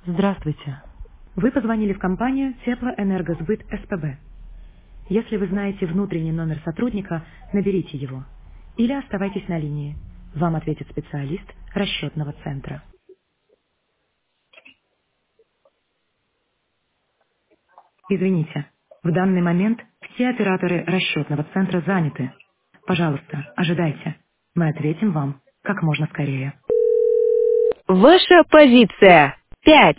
Здравствуйте. Вы позвонили в компанию Теплоэнергосбыт СПБ. Если вы знаете внутренний номер сотрудника, наберите его. Или оставайтесь на линии. Вам ответит специалист расчетного центра. Извините, в данный момент все операторы расчетного центра заняты. Пожалуйста, ожидайте. Мы ответим вам как можно скорее. Ваша позиция. 5.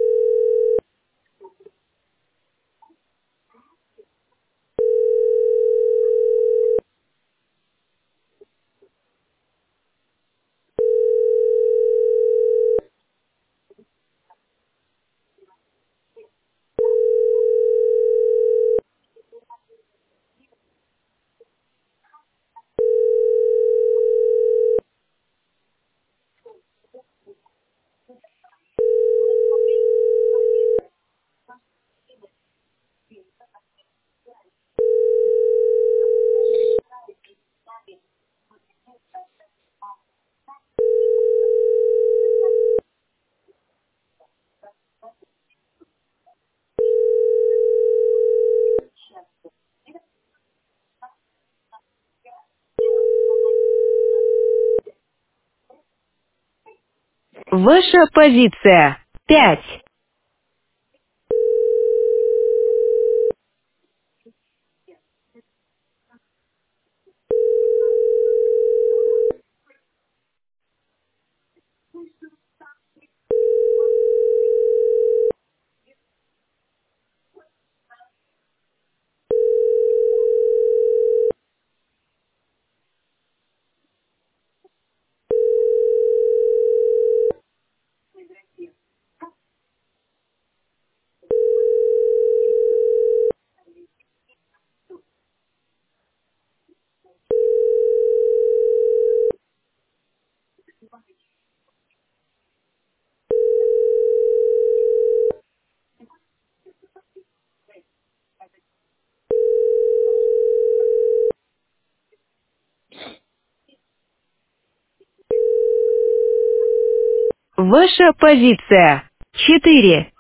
Ваша позиция. 5. Ваша позиция. 4.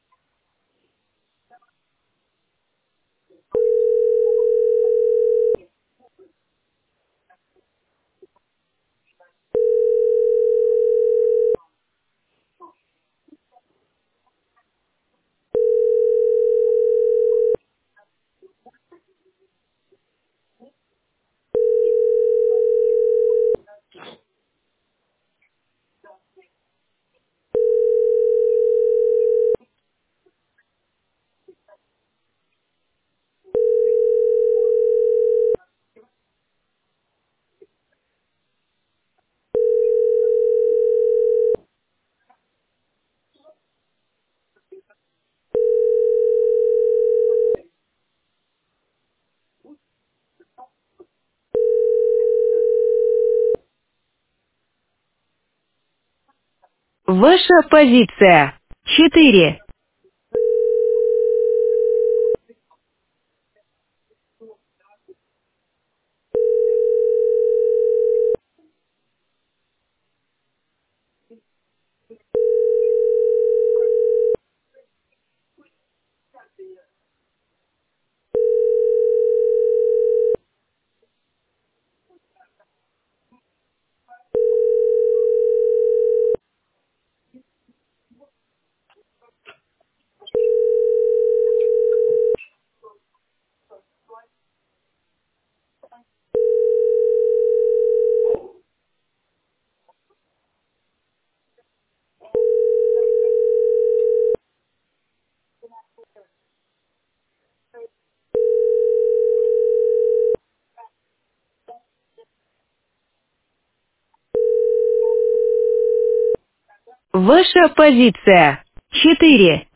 Ваша позиция. 4. Ваша позиция. 4.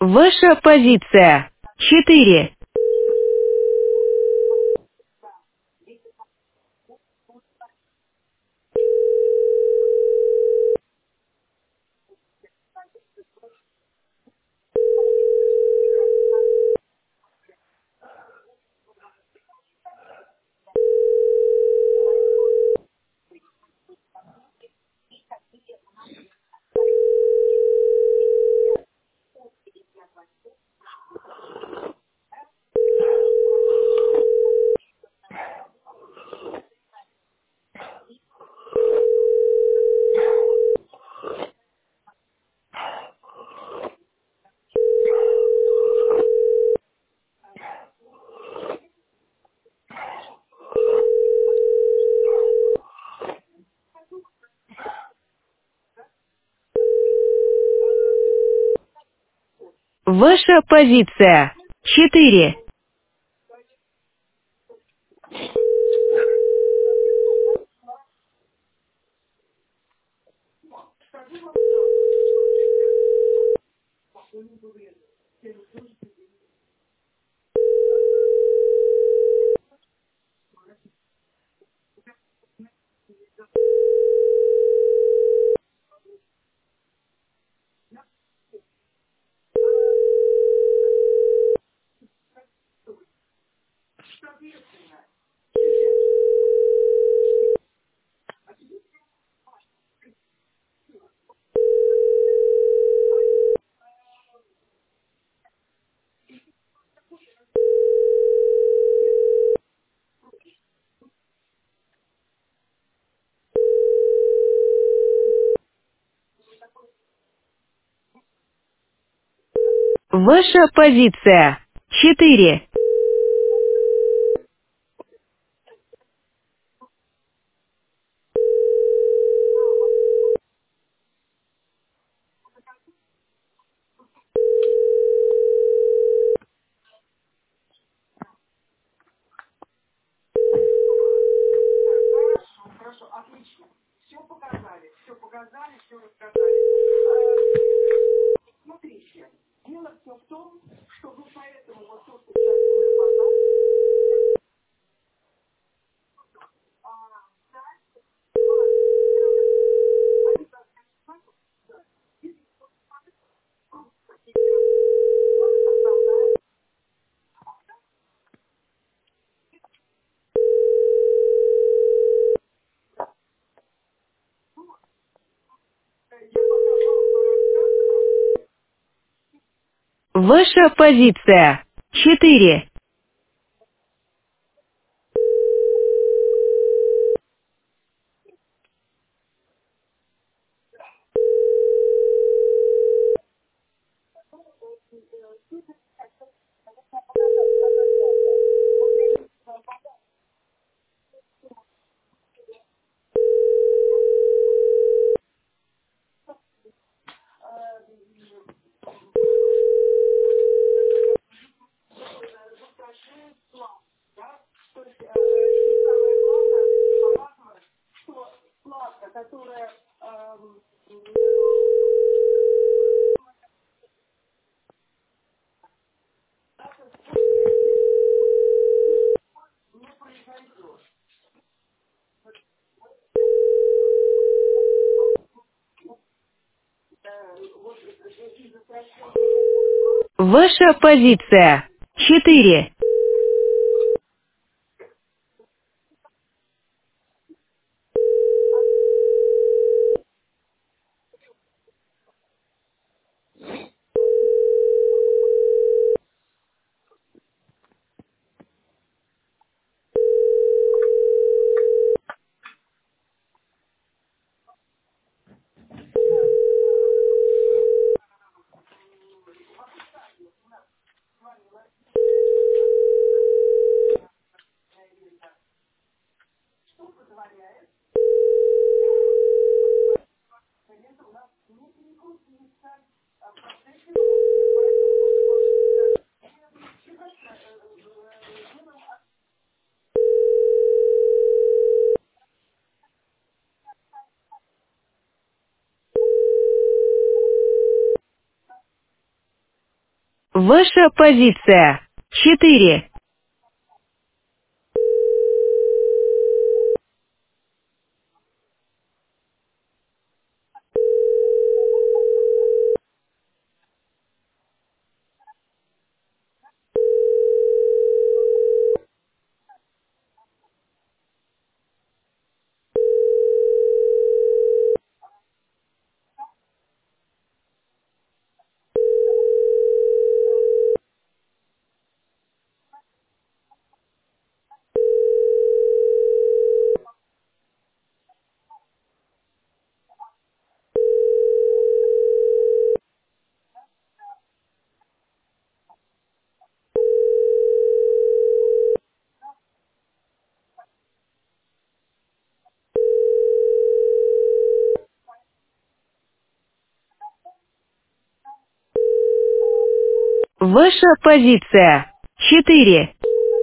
Ваша позиция. 4. Ваша позиция. 4. Ваша позиция. 4. Ваша позиция. 4. Ваша позиция. 4. Ваша позиция. 4. Ваша позиция. 4.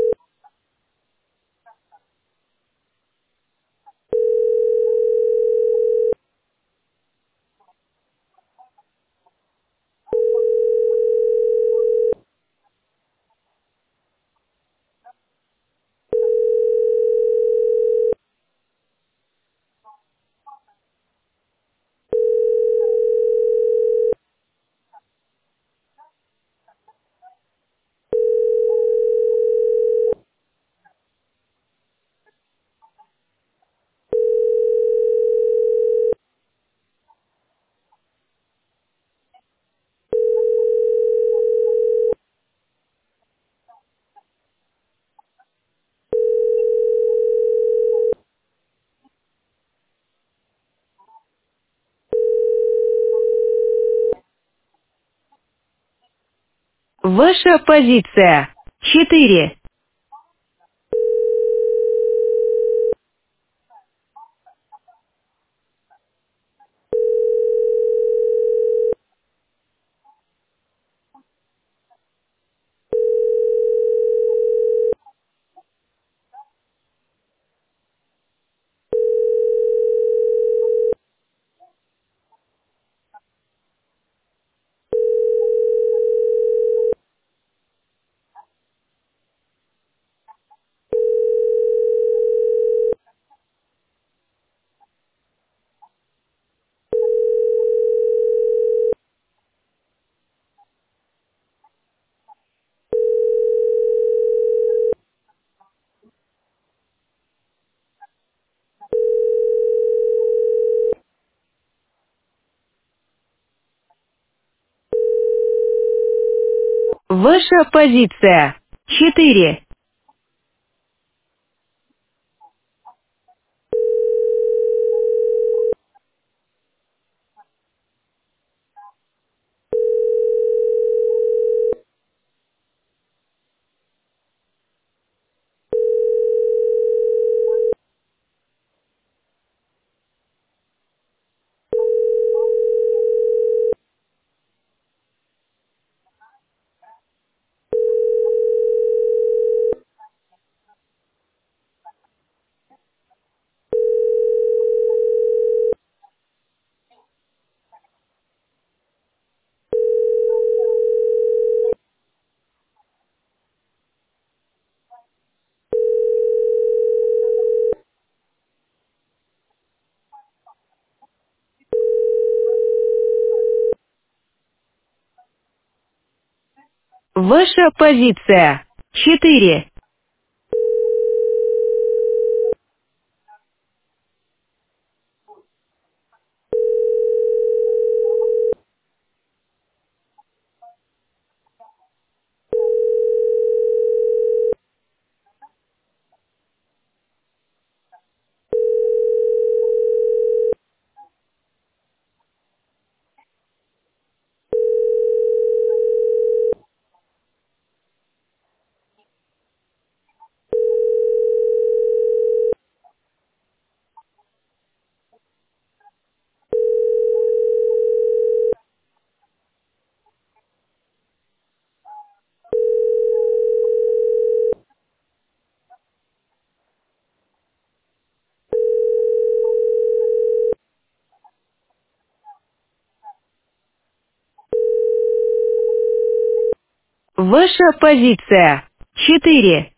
Ваша позиция. 4. Ваша позиция. 4. Ваша позиция. 4. Ваша позиция. 4.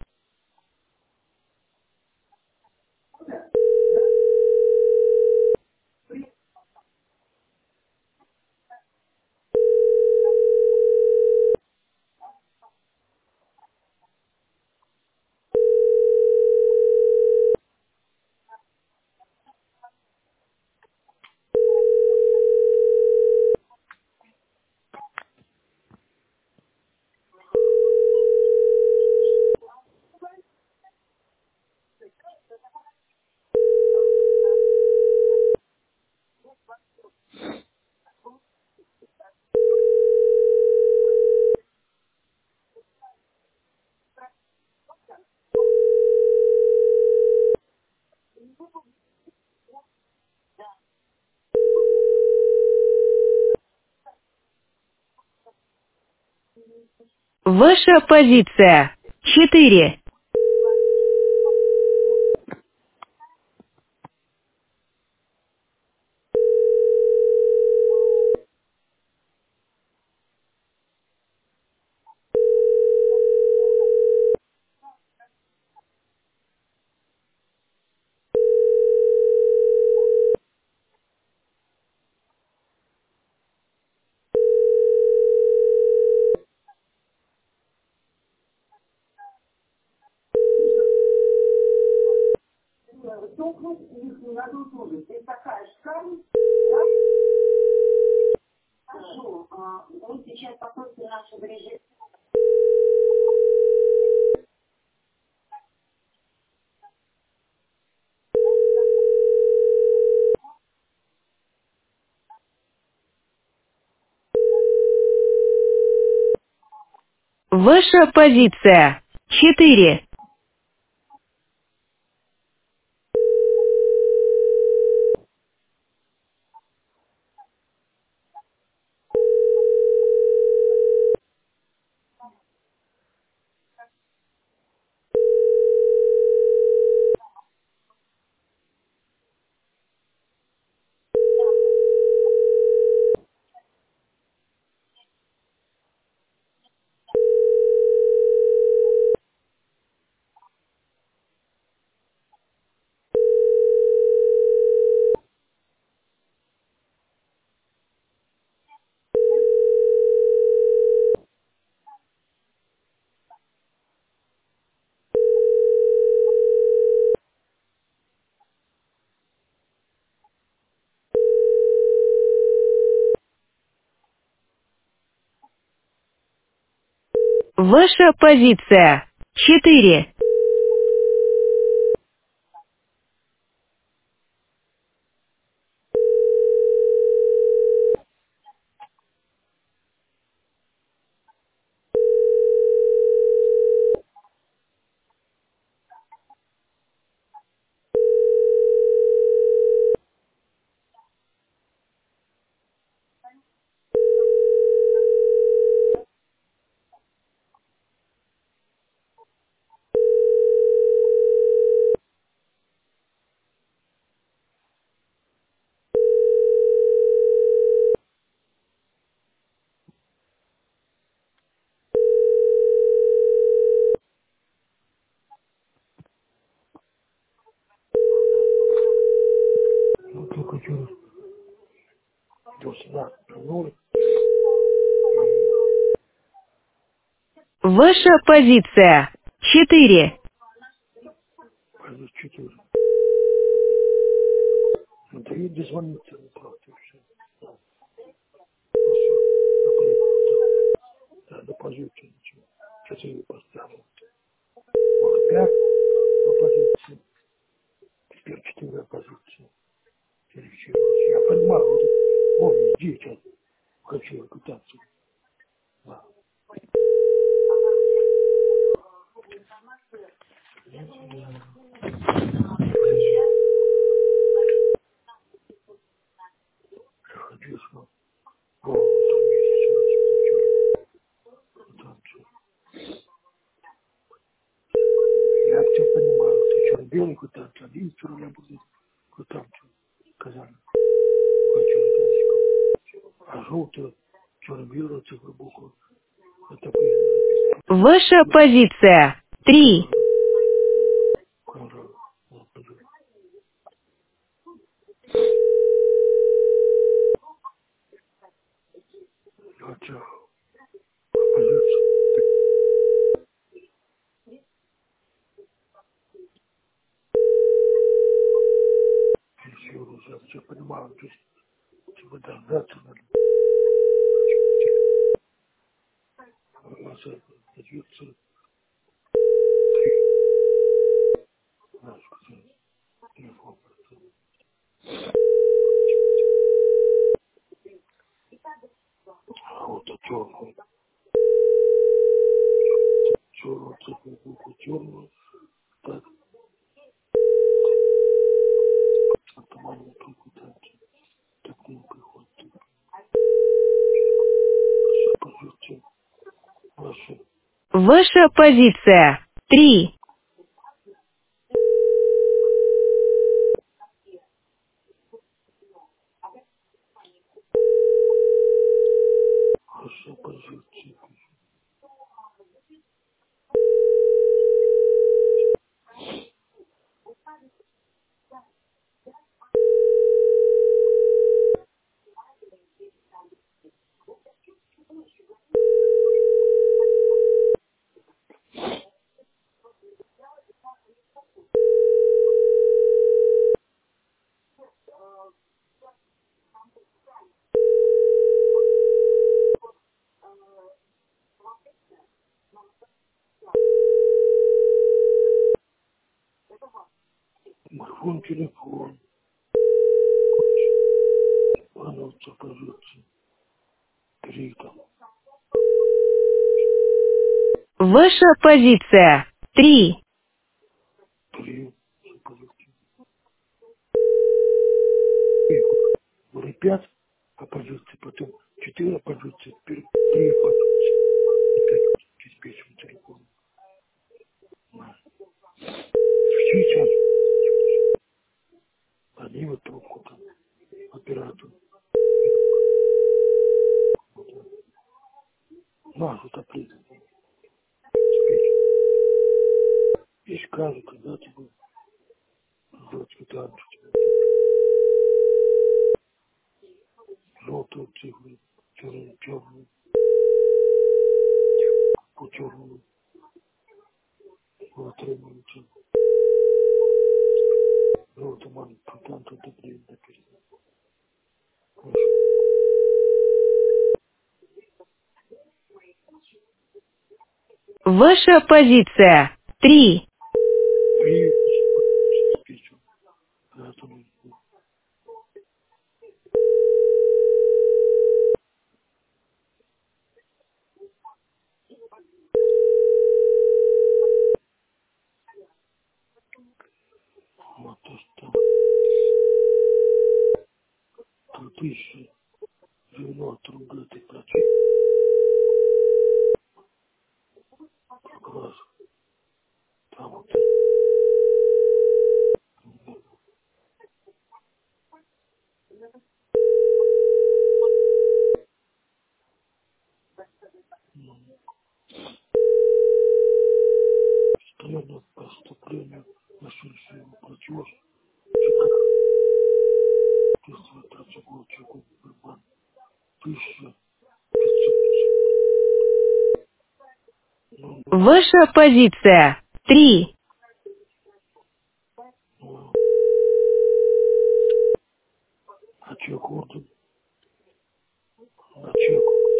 Ваша позиция. 4. Ваша позиция. 4. Ваша позиция. 4. Ну, только что до сюда вернули, Ваша позиция. 4. пойду 4. Ну, да и дозвониться не правда, и все. Ну, все, я приеду куда. Да, до позиции ничего. 4 поставил. Может, 5 на позиции, теперь 4 позиции. Перечеркивать. Я понимаю, вот это, вон, иди, сейчас хочу репутацию. Да. Блин, я хочу, что голову там месяц раз получили. Репутацию. Я все понимаю, ты что, белый квитанцию, 11 рублей будет квитанцию, сказали, хочу ребяточком. А желтую, черно-белую цифру букву, отопление записано. Ваша позиция. 3. Кара, Господи. Хотя оппозиция, еще раз, я все понимаю, то есть, типа, дождаться надо. Оппозиция, надо сказать, телефон. А вот черную цифру, букву черную, так, автоматную букву, так не приходит. Оппозиция, ваша, Ваша позиция. 3. ваша оппозиция. Телефон, телефон, анонс оппозиции, три там, Ваша позиция. 3. три оппозиции. Были пять оппозиций, потом четыре оппозиции, теперь три оппозиции. Опять диспетчер телефона. Сейчас они вот трубку там, оператор. Нас отопление, диспетчер. И скажут, когда тебе сделать квитанцию, желтую цифру, черную, по черную, лотерейную цифру. Желтый маленький квитанцию отопление написано. Хорошо. Ваша позиция. 3. И диспетчер. Поэтому вот то, что 3090 рублей ты платишь, как раз там вот, постоянное поступление на сельскую платеж, ЖКХ, действует процедура чеков, 1500, ну, Ваша позиция. 3. ну, а чек орден, на чек,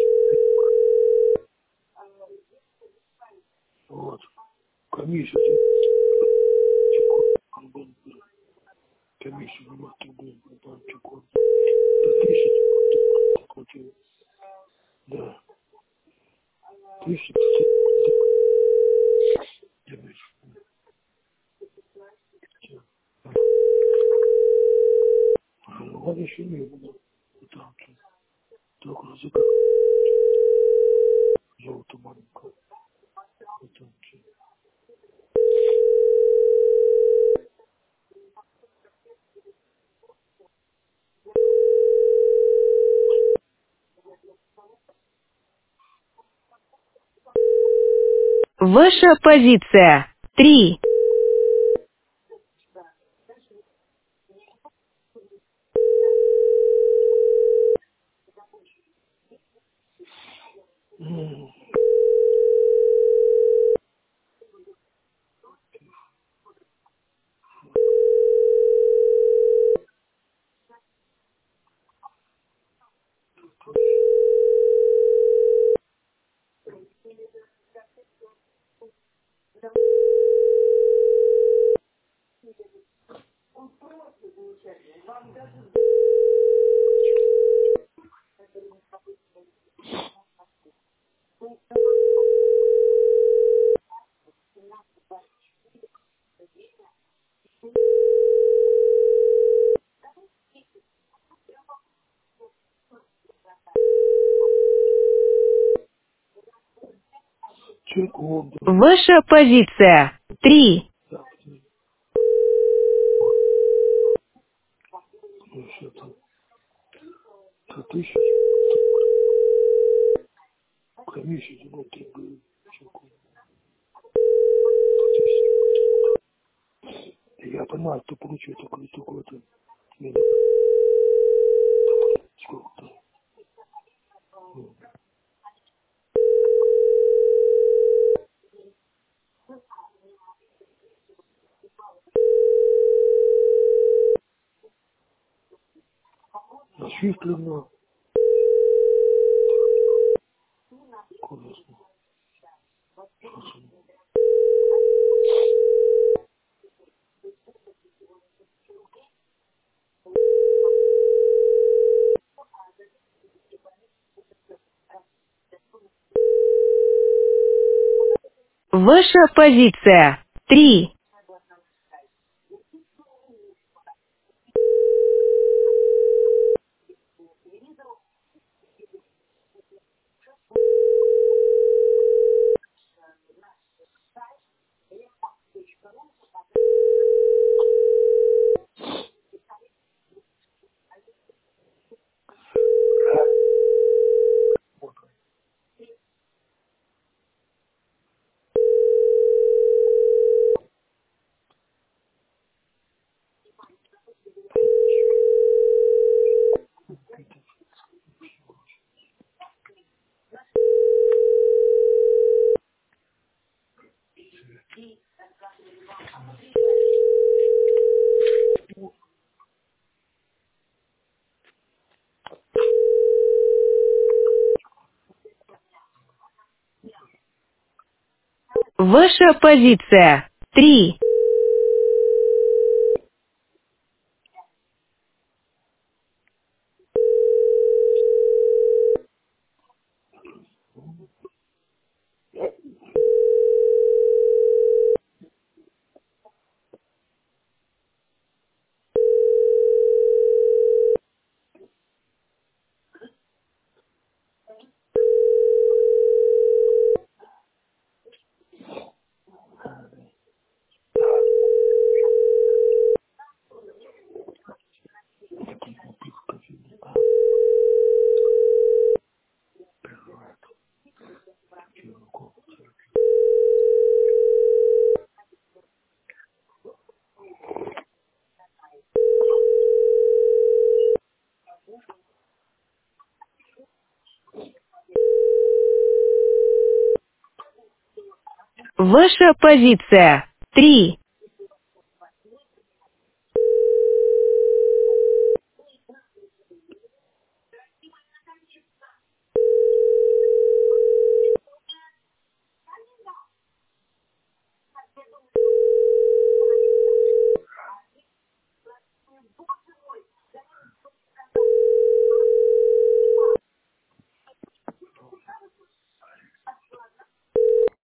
вот, комиссия, комиссия на рублей, чек орден, до 1000 заплатил, да, 1500, он еще не было, там, только языка золото маленькое, там, Ваша позиция. 3. check order. Ваша позиция. 3. Так, это 1000. Комиссия, ну, ты бы, я понимаю, что получил только это, мне сколько-то. Насчисленно, конечно. Ваша позиция. 3. Ваша позиция. 3. Ваша позиция. 3.